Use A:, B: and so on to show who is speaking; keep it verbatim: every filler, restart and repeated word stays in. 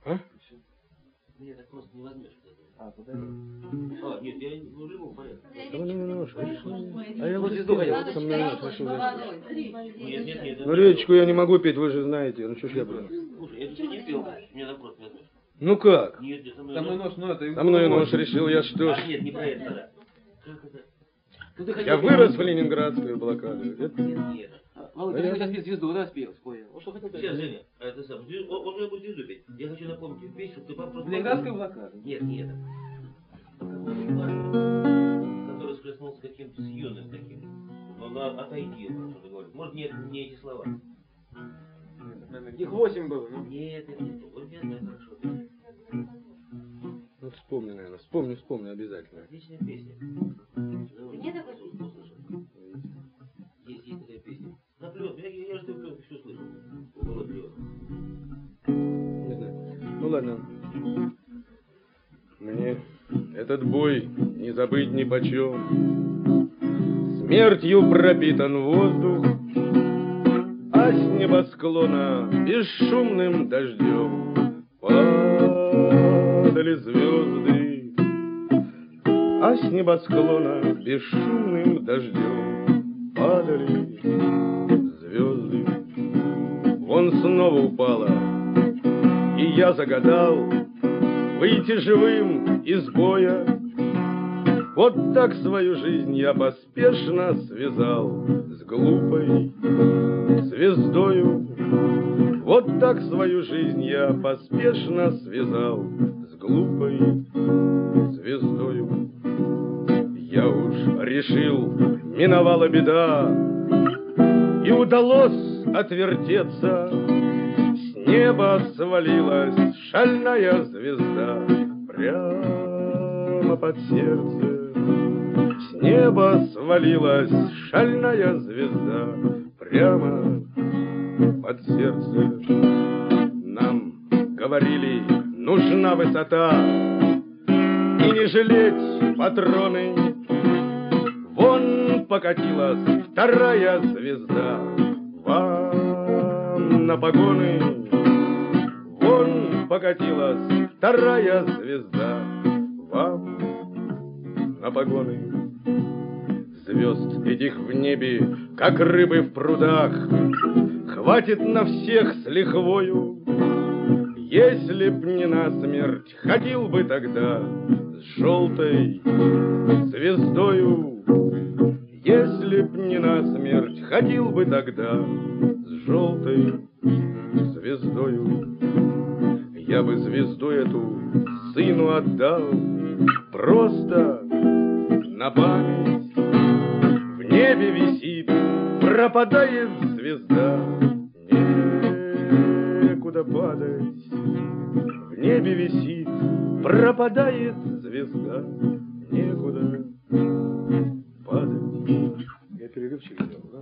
A: А?
B: Меня так просто не возьмешь.
C: А, подожди.
B: А, нет, я в любом порядке.
A: Ну, ну, ну,
C: А я вот звезду хотел.
A: со мной нет, решил я.
B: Нет, нет, нет.
A: Ну, речку я не могу петь, вы же знаете. Ну, что ж я буду?
B: Слушай, я тебе не пел, меня так просто возьмешь.
A: Ну как?
B: Нет, нет, со мной...
C: Со мной нож, ну это...
A: Со мной нож решил, я что ж.
B: А, нет, не про это, да. Как это? Ну, ты хотел
A: Я
B: петь?
A: вырос в ленинградской блокаде. Это...
B: Нет, нет.
C: Володя, ты хотел спеть звезду, да, спел, спой. Вот что хотел
B: Сейчас,
C: петь?
B: Женя, а это сам, звезду- он он же будет звезду петь. Я хочу напомнить тебе песню, чтобы ты просто...
C: Ленинградская блокада?
B: Нет, нет. Какой-то парень, который схлестнулся с каким-то с юным таким. Но на отойди, он что-то говорит. Может, нет, не эти слова.
C: Их восемь было, ну.
B: Нет, нет, нет. Вот я знаю хорошо.
A: Ну, вспомни, наверное. Вспомни, вспомни обязательно.
B: Отличная песня.
D: Где такой?
B: Есть, есть такая песня. На пленку. Я, я, я же пленку все слышал. Было пленка.
A: Не знаю. Ну, ладно. Мне этот бой не забыть ни почем. Смертью пропитан воздух, а с небосклона бесшумным дождем падали звезды, а с небосклона бесшумным дождем падали звезды. Вон снова упала, и я загадал выйти живым из боя. Вот так свою жизнь я поспешно связал с глупой звездою. Вот так свою жизнь я поспешно связал с глупой звездою. Я уж решил, миновала беда, и удалось отвертеться. С неба свалилась шальная звезда прямо под сердце. С неба свалилась шальная звезда прямо под сердце. Нам говорили, нужна высота, и не жалеть патроны. Вон покатилась вторая звезда вам на погоны. Вон покатилась вторая звезда вам на погоны. Звезд этих в небе, как рыбы в прудах, хватит на всех с лихвою. Если б не насмерть, ходил бы тогда с желтой звездою. Если б не насмерть, ходил бы тогда с желтой звездою. Я бы звезду эту сыну отдал просто на память. В небе висит, пропадает звезда, некуда падать. В небе висит, пропадает звезда, некуда падать. Я перерывчик сделал.